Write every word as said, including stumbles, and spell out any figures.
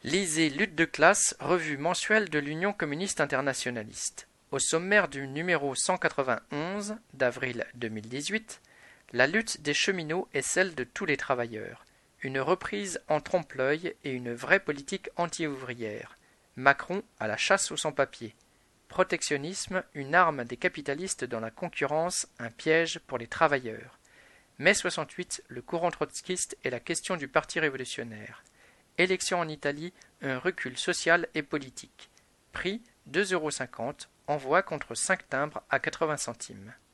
Lisez Lutte de classe, revue mensuelle de l'Union communiste internationaliste. Au sommaire du numéro cent quatre-vingt-onze d'avril deux mille dix-huit, la lutte des cheminots est celle de tous les travailleurs. Une reprise en trompe-l'œil et une vraie politique anti-ouvrière. Macron à la chasse aux sans-papiers. Protectionnisme, une arme des capitalistes dans la concurrence, un piège pour les travailleurs. Mai soixante-huit, le courant trotskiste et la question du Parti révolutionnaire. Élection en Italie, un recul social et politique. Prix deux euros cinquante, envoi contre cinq timbres à quatre-vingts centimes.